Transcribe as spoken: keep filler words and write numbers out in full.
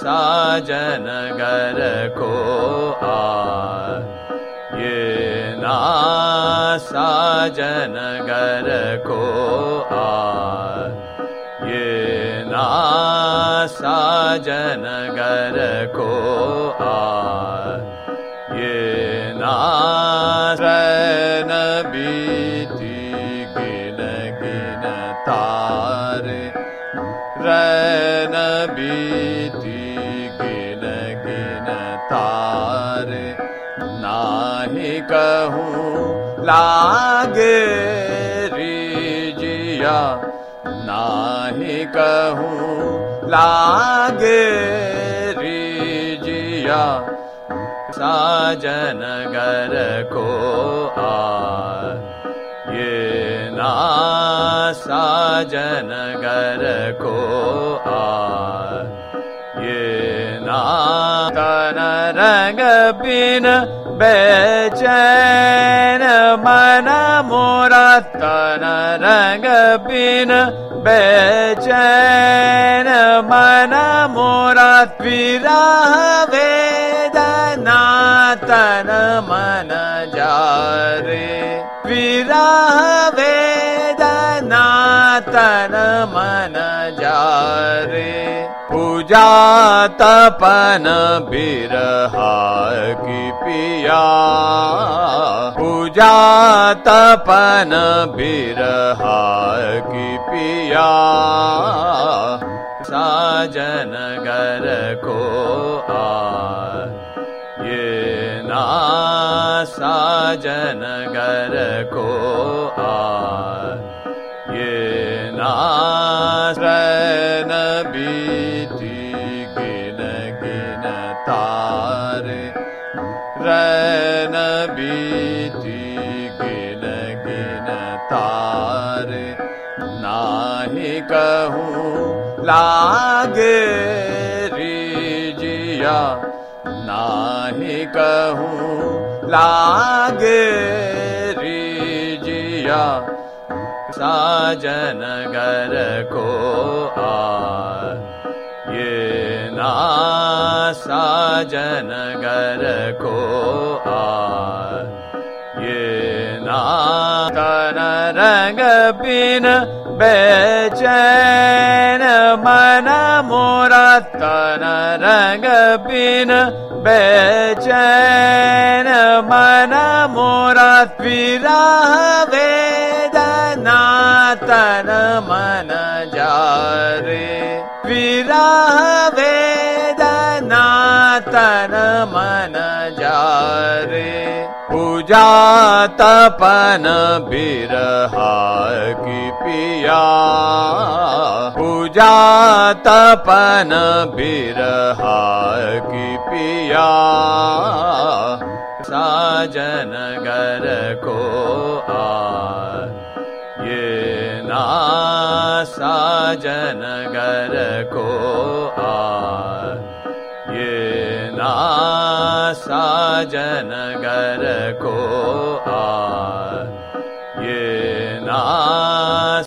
साजन घर को आ ये ना साजन घर को आ ये ना साजन घर को आ ये ना रैन बीती गिन गिन तारे रैन बीती गिन गिन तारे नाहि कहूँ लागे रिजिया नाहि कहूँ लागे रिजिया साजन घर को आ ये ना साजन घर को आ ये ना तन रंग बिन बेचैन मन मोरा तन रंग बिन बेचैन मन मोरा विरह वेदना तन मन जारे विरह वेदना तन मन जारे पूजा तपन बिरहा की पिया पूजा तपन बिरहा की पिया साजन घर को आ ये ना साजन घर को आ ये ना रैन बीती गिन गिन तारे रैन बीती गिन गिन तारे नाहि कहूँ लागे रिजिया नाहि कहूँ लागे रिजिया साजन घर को आ ये ना साजन घर को आ ये ना तन रंग बिन बेचैन मन मोरा तन रंग बिन बेचैन मन मोरा विरह वेदना तन मन जारे विरह वेदना तन मन जारे पूजा तपन बिरहा की पिया पूजा तपन बिरहा की पिया साजन घर को आ ये ना साजन घर को आ ये ना साजन घर को